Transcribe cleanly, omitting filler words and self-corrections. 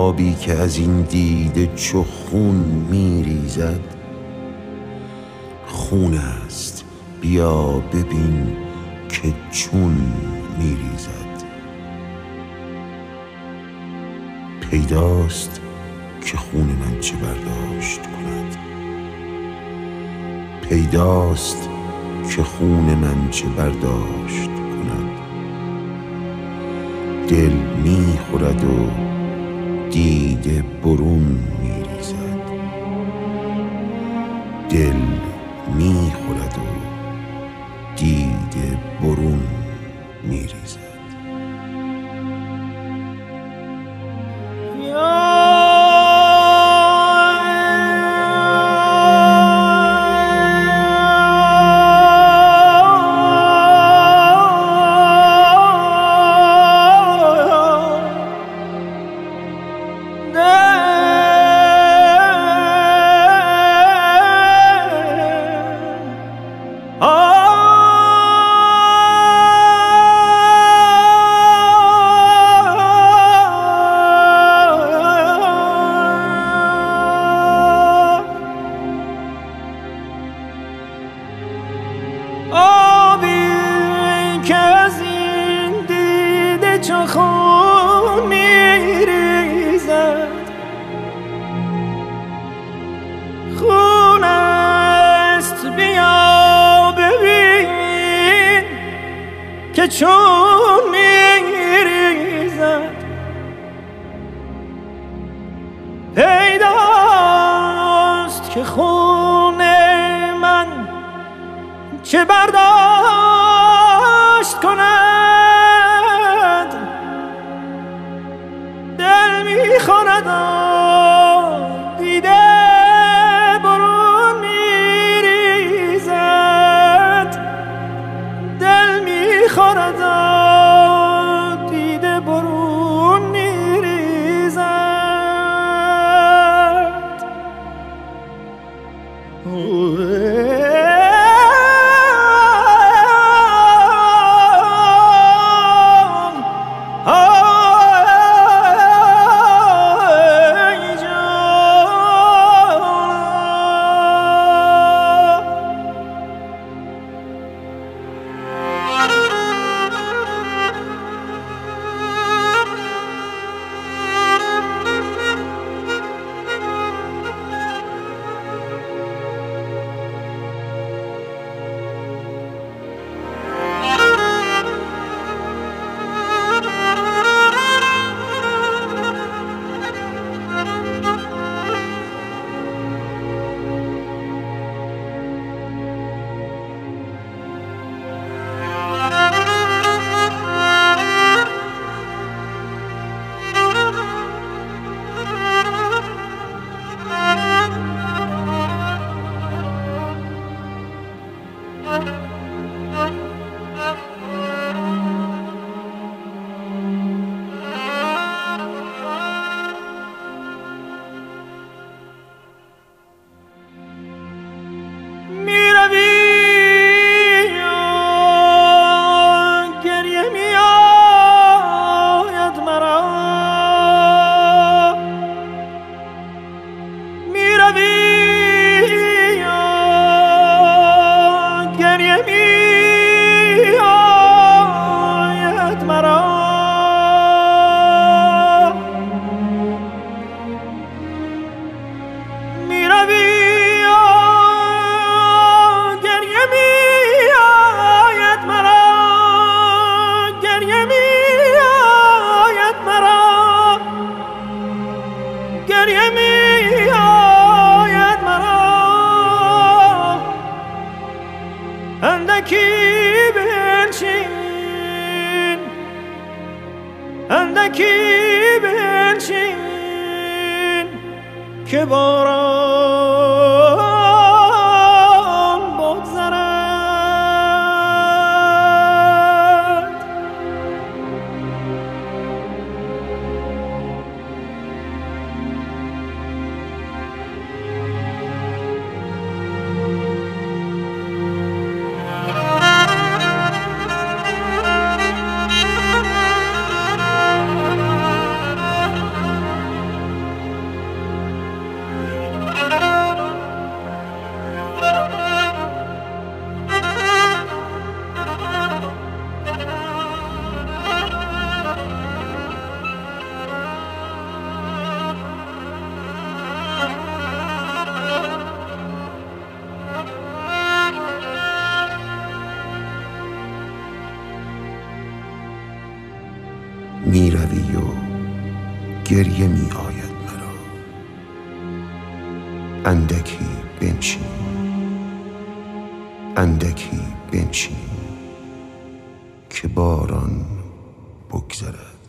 آبی که از این دیده چو خون میریزد خون است، بیا ببین که چون میریزد. پیداست که خون من چه برداشت کند، پیداست که خون من چه برداشت کند. دل میخورد و دیده برون میریزد، دل میخورد و دیده برون میریزد. خون میریزد خون است، بیا ببین که چون میریزد. پیداست که خون من چه برداشت کند، دل میخورد و دیده برون میریزد، دل میخورد و دیده برون میریزد. اندکی بنشین که باران بگذرد. گریه می آید مرا. اندکی بنشین، اندکی بنشین که باران بگذرد.